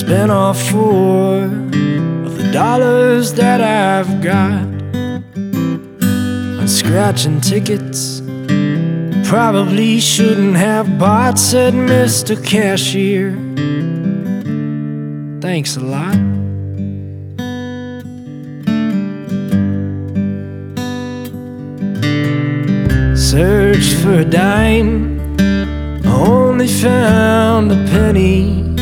spent all 4 of the dollars that I've got on scratching tickets. Probably shouldn't have bought, said Mr. Cashier. Thanks a lot. Searched for a dime, only found a penny.